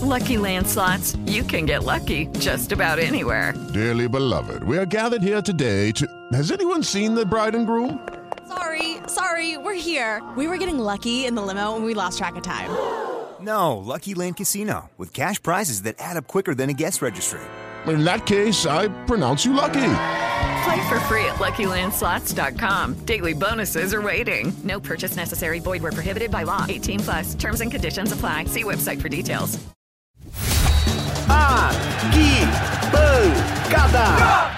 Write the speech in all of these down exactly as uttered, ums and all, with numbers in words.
Lucky Land Slots, you can get lucky just about anywhere. Dearly beloved, we are gathered here today to... Has anyone seen the bride and groom? Sorry, sorry, we're here. We were getting lucky in the limo and we lost track of time. No, Lucky Land Casino, with cash prizes that add up quicker than a guest registry. In that case, I pronounce you lucky. Play for free at Lucky Land Slots dot com. Daily bonuses are waiting. No purchase necessary. Void where prohibited by law. eighteen plus. Terms and conditions apply. See website for details. Arquibancada.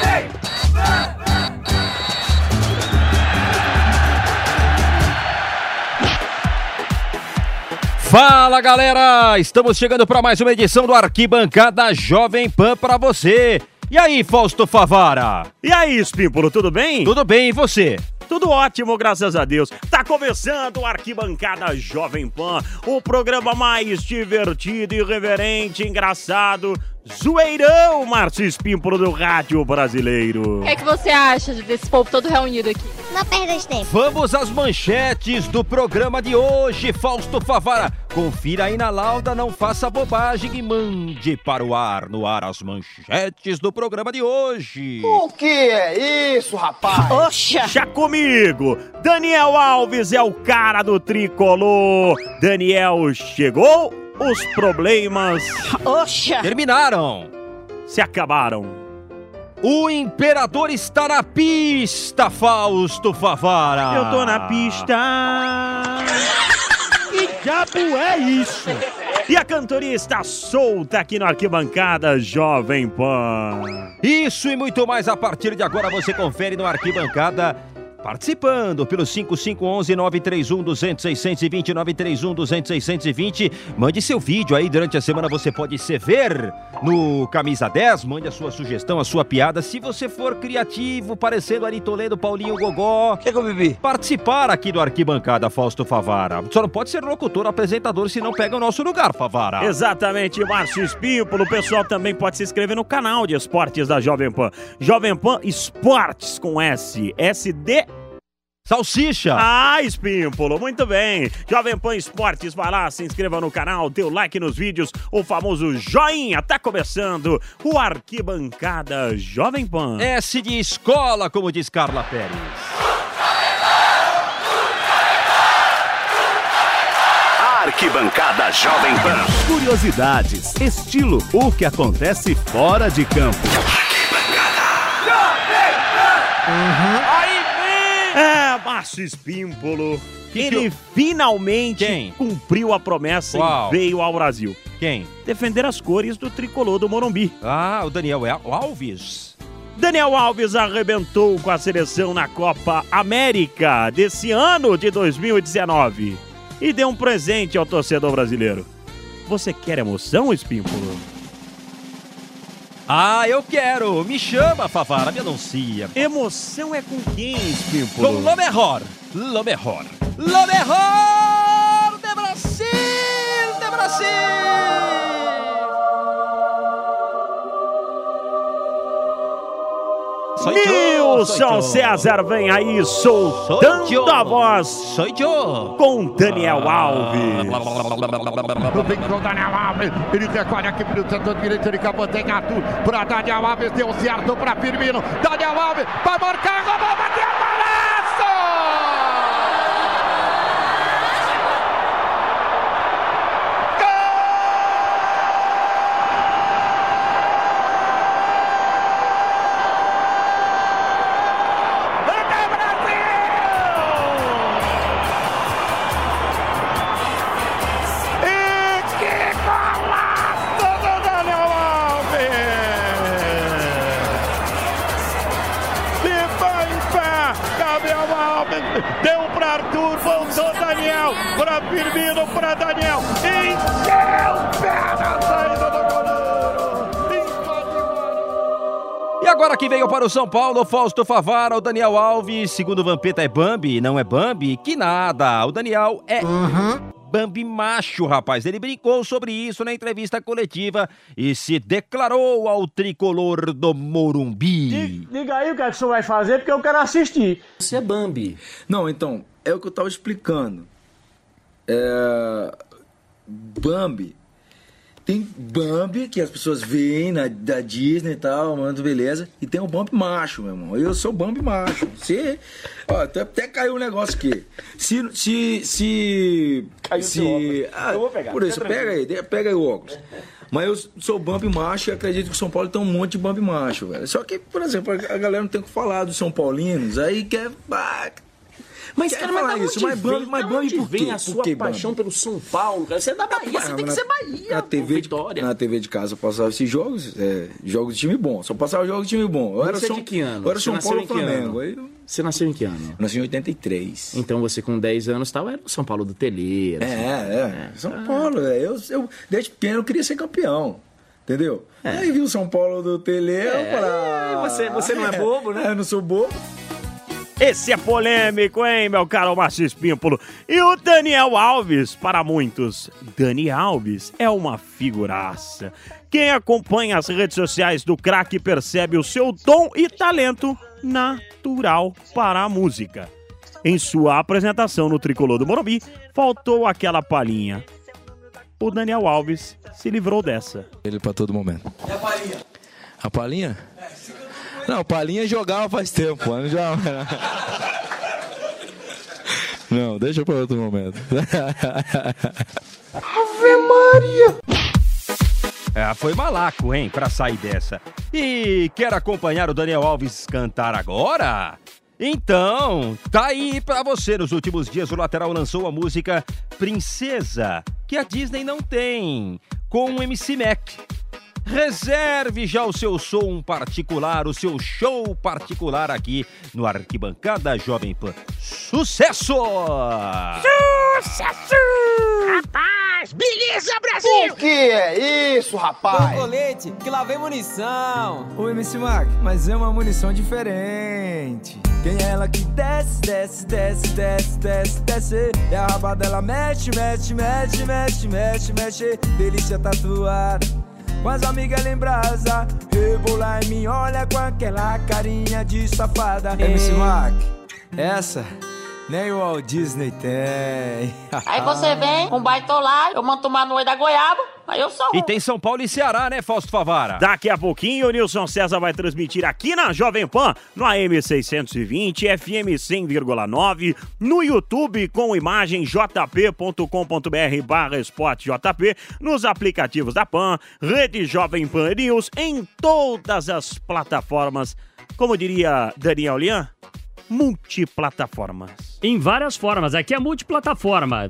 Fala, galera! Estamos chegando para mais uma edição do Arquibancada Jovem Pan para você. E aí, Fausto Favara? E aí, Espímpolo, tudo bem? Tudo bem, e você? Tudo ótimo, graças a Deus. Tá começando o Arquibancada Jovem Pan, o programa mais divertido, irreverente, engraçado, zoeirão, Márcio Espímpolo do rádio brasileiro. O que é que você acha desse povo todo reunido aqui? Não perda de tempo. Vamos às manchetes do programa de hoje, Fausto Favara. Confira aí na lauda, não faça bobagem e mande para o ar, no ar, as manchetes do programa de hoje. O que é isso, rapaz? Oxa! Deixa comigo! Daniel Alves é o cara do tricolor. Daniel chegou, os problemas... Oxa! Terminaram. Se acabaram. O imperador está na pista, Fausto Favara. Eu tô na pista. Que diabo é isso? E a cantoria está solta aqui no Arquibancada Jovem Pan. Isso e muito mais a partir de agora você confere no Arquibancada. Participando pelo cinco cinco um um, nove três um, dois zero seis dois zero, nove três um, dois zero seis dois zero. Mande seu vídeo aí durante a semana, você pode se ver no Camisa dez. Mande a sua sugestão, a sua piada. Se você for criativo, parecendo Ari Toledo, Paulinho Gogó. Que que eu bebi? Participar aqui do Arquibancada, Fausto Favara. Só não pode ser locutor, apresentador, senão pega o nosso lugar, Favara. Exatamente, Márcio Espímpolo. O pessoal também pode se inscrever no canal de esportes da Jovem Pan. Jovem Pan Esportes com S. S D Salsicha! Ah, Espímpolo, muito bem. Jovem Pan Esportes, vai lá, se inscreva no canal, dê o like nos vídeos, o famoso joinha. Tá começando o Arquibancada Jovem Pan. S de escola, como diz Carla Pérez. Arquibancada Jovem Pan. Curiosidades, estilo, o que acontece fora de campo. Arquibancada Jovem Pan. Uhum. Aí É, Márcio Espímpolo, que ele que... finalmente Quem? cumpriu a promessa Uau. e veio ao Brasil. Quem? Defender as cores do tricolor do Morumbi. Ah, o Daniel Alves. Daniel Alves arrebentou com a seleção na Copa América desse ano de dois mil e dezenove e deu um presente ao torcedor brasileiro. Você quer emoção, Espímpolo? Ah, eu quero! Me chama, Favara, me anuncia. Emoção é com quem, Espímpolo? Com lo mejor, lo mejor, lo mejor de Brasil, de Brasil! Nilson César vem aí soltando a voz. Sou eu. Com Daniel Alves. Vem com o Daniel Alves. Ele recolhe aqui pro setor direito. Ele acabou de Arthur. Pra Daniel Alves. Deu certo pra Firmino. Daniel Alves vai marcar. Roubou, bateu, golaço! Deu pra Arthur, voltou Daniel, pra Firmino, pra Daniel, encheu o pé na saída do goleiro. E agora que veio para o São Paulo, Fausto Favara, o Daniel Alves, segundo o Vampeta é Bambi, não é Bambi? Que nada, o Daniel é... Uhum. Bambi macho, rapaz. Ele brincou sobre isso na entrevista coletiva e se declarou ao tricolor do Morumbi. Diga aí o que é que o senhor vai fazer, porque eu quero assistir. Você é Bambi. Não, então, é o que eu tava explicando. É... Bambi tem Bambi, que as pessoas veem na, da Disney e tal, mano, beleza. E tem o Bambi macho, meu irmão. Eu sou Bambi macho. Se, ó, até, até caiu um negócio aqui. Se... se, se caiu se ah, eu vou pegar. Por isso, pega aí, pega aí o óculos. Mas eu sou Bambi macho e acredito que o São Paulo tem um monte de Bambi macho, velho. Só que, por exemplo, a galera não tem o que falar dos São Paulinos, aí quer... Ah, Mas, quer cara, mas falar da isso, onde mas vem, Bambi, mas da Bambi onde por quê? vem a Por sua quê, paixão Bambi? pelo São Paulo, cara? Você é da Bahia, você Ah, tem que na, ser Bahia. Na T V, de, na T V de casa eu passava esses jogos, é, jogos de time bom. Só passava jogos de time bom. Eu era Você é São, de que ano? Eu era Você São nasceu Paulo em que Flamengo. ano? Aí eu Você nasceu em que ano? nasci em oitenta e três. Então você com dez anos tal, era o São Paulo do Teleiro. É, é, é. São Paulo, é. Eu, eu, desde pequeno eu queria ser campeão. Entendeu? É. Aí vi o São Paulo do Teleiro. É, pra... você, você não é bobo, né? É, eu não sou bobo. Esse é polêmico, hein, meu caro Márcio Espímpolo? E o Daniel Alves, para muitos, Dani Alves é uma figuraça. Quem acompanha as redes sociais do craque percebe o seu dom e talento natural para a música. Em sua apresentação no Tricolor do Morumbi, faltou aquela palhinha. O Daniel Alves se livrou dessa. Ele para todo momento. E a palhinha? A palhinha? Não, palhinha jogava faz tempo, não já. Não, deixa para outro momento. Ave Maria! É, foi malaco, hein, pra sair dessa. E quer acompanhar o Daniel Alves cantar agora? Então, tá aí pra você. Nos últimos dias, o lateral lançou a música Princesa, que a Disney não tem, com o M C Mac. Reserve já o seu som particular, o seu show particular aqui no Arquibancada Jovem Pan. Sucesso! Sucesso! Rapaz, beleza, Brasil! O que é isso, rapaz? Colete, que lá vem munição. Ô, M C Mac, mas é uma munição diferente. Quem é ela que desce, desce, desce, desce, desce, desce. E a raba dela mexe, mexe, mexe, mexe, mexe, mexe. Delícia tatuada, com as amigas em brasa. Rebolar em mim, olha com aquela carinha de safada. M C Mac, essa nem o Walt Disney tem. Aí você vem com um baitolar, eu mando tomar no olho da goiaba, aí eu sou. E tem São Paulo e Ceará, né, Fausto Favara? Daqui a pouquinho o Nilson César vai transmitir aqui na Jovem Pan, no A M seiscentos e vinte, F M cem vírgula nove, no YouTube com imagem jp.com.br barra esporte jp, nos aplicativos da Pan, Rede Jovem Pan News, em todas as plataformas. Como diria Daniel Lian, multiplataformas. Em várias formas, aqui é multiplataforma.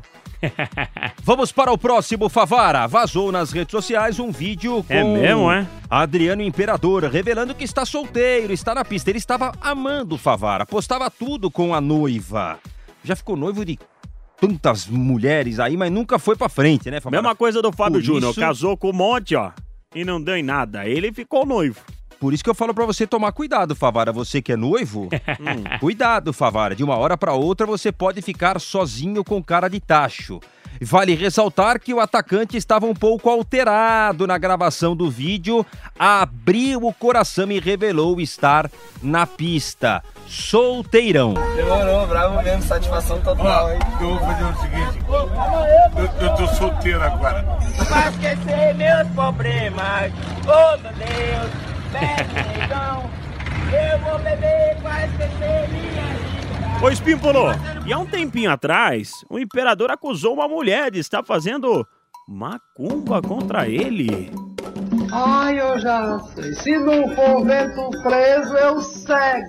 Vamos para o próximo, Favara. Vazou nas redes sociais um vídeo com É mesmo, é? Adriano Imperador, revelando que está solteiro, está na pista. Ele estava amando o Favara, postava tudo com a noiva. Já ficou noivo de tantas mulheres aí, mas nunca foi pra frente, né, Favara? Mesma coisa do Fábio Por Júnior, isso- casou com um monte, ó, e não deu em nada. Ele ficou noivo. Por isso que eu falo pra você tomar cuidado, Favara. Você que é noivo, hum, cuidado, Favara. De uma hora pra outra você pode ficar sozinho com cara de tacho. Vale ressaltar que o atacante estava um pouco alterado na gravação do vídeo, abriu o coração e revelou estar na pista. Solteirão. Demorou, bravo mesmo, satisfação total, hein? Eu vou fazer o seguinte, eu, eu tô solteiro agora. Pra esquecer meus problemas, oh meu Deus, bebe negão, eu vou beber pra esquecer minha vida. Ô, Espímpolo, e há um tempinho atrás, o imperador acusou uma mulher de estar fazendo macumba contra ele. Ai, eu já sei, se não for vento preso, eu cego.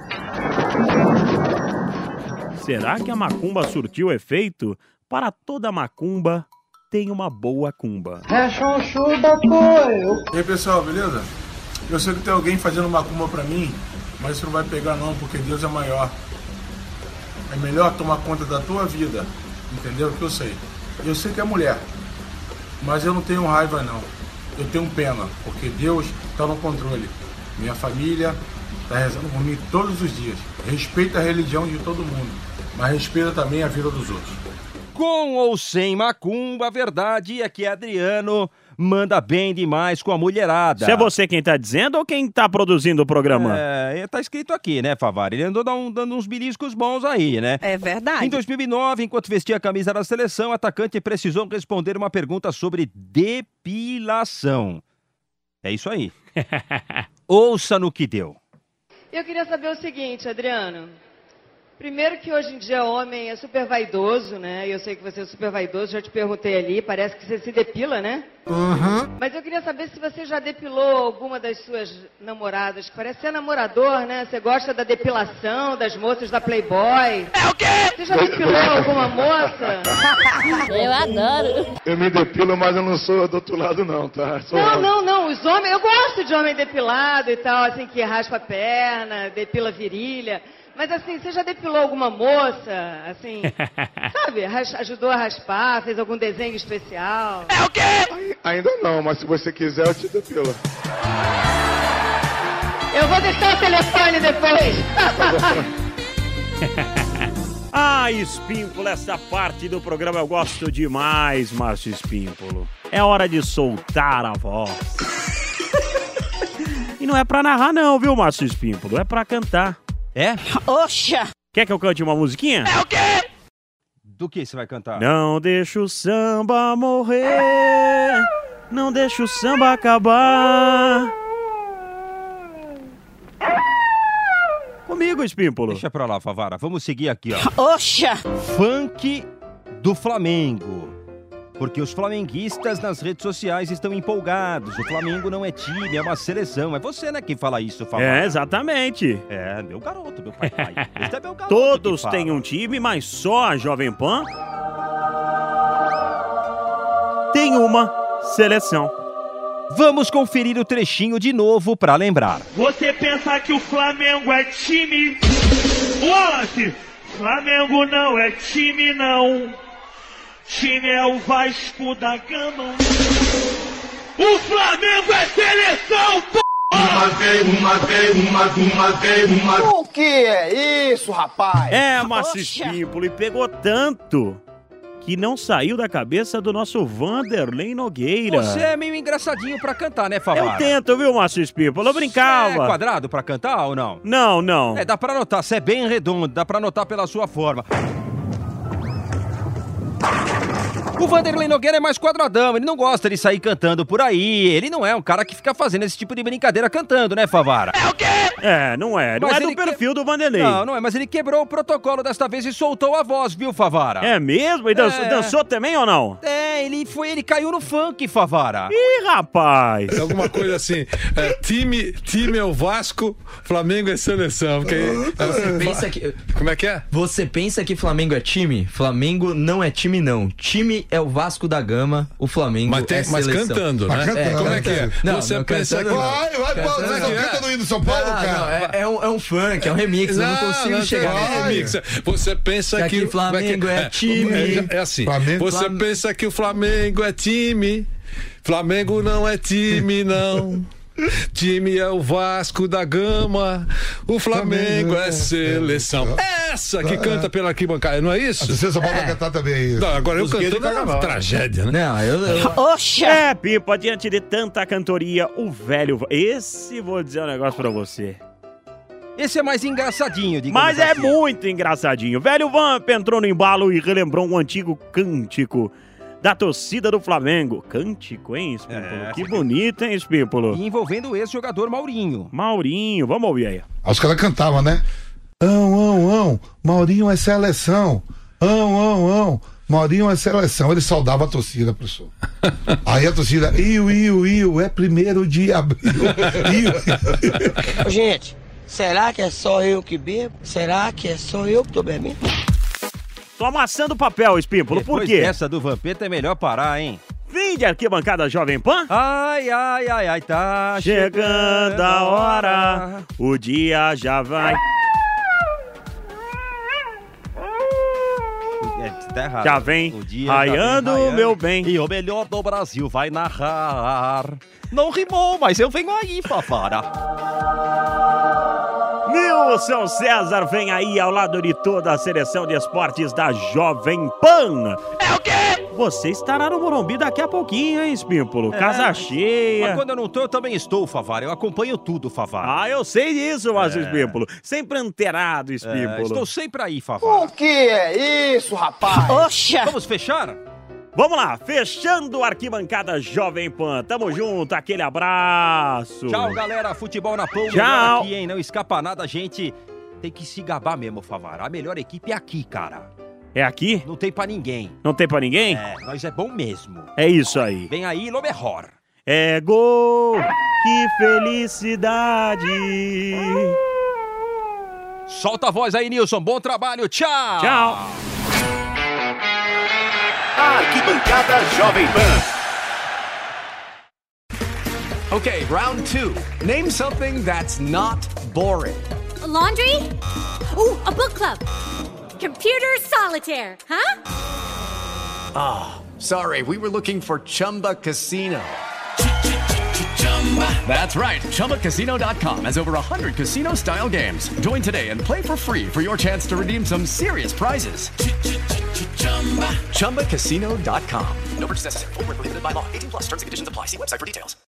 Será que a macumba surtiu efeito? Para toda macumba, tem uma boa cumba. É chuchu da eu. E aí, pessoal, beleza? Eu sei que tem alguém fazendo macumba pra mim, mas isso não vai pegar não, porque Deus é maior. É melhor tomar conta da tua vida, entendeu? Que eu sei. Eu sei que é mulher, mas eu não tenho raiva não. Eu tenho pena, porque Deus está no controle. Minha família está rezando por mim todos os dias. Respeita a religião de todo mundo, mas respeita também a vida dos outros. Com ou sem macumba, a verdade é que Adriano manda bem demais com a mulherada. Se é você quem tá dizendo ou quem tá produzindo o programa? É, tá escrito aqui, né, Favara? Ele andou dando, dando uns beliscos bons aí, né? É verdade. Em dois mil e nove, enquanto vestia a camisa da seleção, o atacante precisou responder uma pergunta sobre depilação. É isso aí. Ouça no que deu. Eu queria saber o seguinte, Adriano. Primeiro que hoje em dia o homem é super vaidoso, né? Eu sei que você é super vaidoso, já te perguntei ali, parece que você se depila, né? Uhum. Mas eu queria saber se você já depilou alguma das suas namoradas. Parece ser namorador, né? Você gosta da depilação das moças da Playboy. É o quê? Você já depilou alguma moça? Eu adoro. Eu me depilo, mas eu não sou do outro lado não, tá? Sou Não, não, não. Os homens... Eu gosto de homem depilado e tal, assim, que raspa a perna, depila a virilha. Mas assim, você já depilou alguma moça, assim, sabe, ras- ajudou a raspar, fez algum desenho especial? É o quê? Ainda não, mas se você quiser eu te depilo. Eu vou deixar o telefone depois. Ah, Espímpolo, essa parte do programa eu gosto demais, Márcio Espímpolo. É hora de soltar a voz. E não é pra narrar não, viu, Márcio Espímpolo? É pra cantar. É? Oxa! Quer que eu cante uma musiquinha? É o quê? Do que você vai cantar? Não deixa o samba morrer, não deixa o samba acabar. Comigo, Espímpolo. Deixa pra lá, Favara. Vamos seguir aqui, ó. Oxa! Funk do Flamengo. Porque os flamenguistas nas redes sociais estão empolgados. O Flamengo não é time, é uma seleção. É você, né, que fala isso, Favara. É, exatamente. É, meu garoto, meu pai. pai. Esse é meu garoto. Todos que têm fala. um time, mas só a Jovem Pan tem uma seleção. Vamos conferir o trechinho de novo pra lembrar. Você pensa que o Flamengo é time? Wallace! Flamengo não é time, não. Time é o Vasco da Gama. O Flamengo é seleção, p***! Uma vez, uma vez, uma, uma vez, uma... O que é isso, rapaz? É, Márcio Espímpolo, e pegou tanto que não saiu da cabeça do nosso Vanderlei Nogueira. Você é meio engraçadinho pra cantar, né, Favara? Eu tento, viu, Márcio Espímpolo? Eu brincava. Você é quadrado pra cantar ou não? Não, não. É, dá pra notar. Você é bem redondo, dá pra notar pela sua forma. O Vanderlei Nogueira é mais quadradão, ele não gosta de sair cantando por aí, ele não é um cara que fica fazendo esse tipo de brincadeira cantando, né, Favara? É o quê? É, não é, não Mas é do ele perfil do Vanderlei. Não, não é, mas ele quebrou o protocolo desta vez e soltou a voz, viu, Favara? É mesmo? E dançou, É. dançou também ou não? É, ele foi, ele caiu no funk, Favara. Ih, rapaz! É alguma coisa assim, é, time, time é o Vasco, Flamengo é seleção. Porque, Você pensa que... Como é que é? Você pensa que Flamengo é time? Flamengo não é time, não. Time é o Vasco da Gama, o Flamengo Mas, tem, é mas seleção. cantando, né? Mas cantando, Como é que é? cantando. Não, Você não, pensa cantando que... não. Vai, vai, Cantando você não. não canta no hino do São Paulo, Ah, cara? não, é, é, um, é um funk, é um remix, eu não consigo chegar não, nesse remix. Você pensa Já que... que Flamengo é time. É, é assim, Flamengo- você Flam- pensa que o Flamengo é time, Flamengo não é time, não. Time é o Vasco da Gama, o Flamengo é seleção. Essa que canta pela arquibancada, não é isso? Você só pode cantar também é isso. Não, agora eu Os gays canto do é uma carnaval. tragédia, né? Não, eu... eu... Oxa! É, Pipa, diante de tanta cantoria, o velho... Esse, vou dizer um negócio pra você. Esse é mais engraçadinho, digamos Mas é assim. muito engraçadinho. Velho Vamp entrou no embalo e relembrou um antigo cântico da torcida do Flamengo. Cântico, hein, Espímpolo? É. Que bonito, hein, Espímpolo? E envolvendo o ex-jogador Maurinho. Maurinho, vamos ouvir aí. Aí os caras cantavam, né? Ão, ão, ão, Maurinho é seleção. Ão, ão, ão, Maurinho é seleção. Ele saudava a torcida, professor. Aí a torcida, iu, iu, iu, é primeiro de abril. Iu. Ô, gente, será que é só eu que bebo? Será que é só eu que tô bebendo? Tô amassando papel, Espímpolo, por Depois quê? dessa do Vampeta é melhor parar, hein? Fim de arquibancada Jovem Pan? Ai, ai, ai, ai, tá chegando a hora, o dia já vai. É, tá errado. Já vem O dia raiando, já vem meu bem. E o melhor do Brasil vai narrar. Não rimou, mas eu venho aí, Favara. Nilson César vem aí ao lado de toda a seleção de esportes da Jovem Pan. É o quê? Você estará no Morumbi daqui a pouquinho, hein, Espímpolo? É, Casa cheia. Mas quando eu não tô, eu também estou, Favara. Eu acompanho tudo, Favara. Ah, eu sei disso, Márcio É. Espímpolo. Sempre antenado, Espímpolo. É, estou sempre aí, Favara. O que é isso, rapaz? Oxa! Vamos fechar? Vamos lá, fechando a arquibancada Jovem Pan. Tamo junto, aquele abraço. Tchau, galera. Futebol na Pão. Tchau. Melhor aqui, hein? Não escapa nada, a gente tem que se gabar mesmo, Favara. A melhor equipe é aqui, cara. É aqui? Não tem pra ninguém. Não tem pra ninguém? É, nós é bom mesmo. É isso aí. Vem aí, Loberror. É gol, que felicidade. Solta a voz aí, Nilson. Bom trabalho. Tchau. Tchau. Arquibancada Jovem Pan. Okay, round two. Name something that's not boring. A laundry? Ooh, a book club. Computer solitaire, huh? Ah, oh, sorry, we were looking for Chumba Casino. That's right, Chumba Casino dot com has over one hundred casino-style games. Join today and play for free for your chance to redeem some serious prizes. Chumba Casino dot com. No purchase necessary. Void where prohibited by law. eighteen plus terms and conditions apply. See website for details.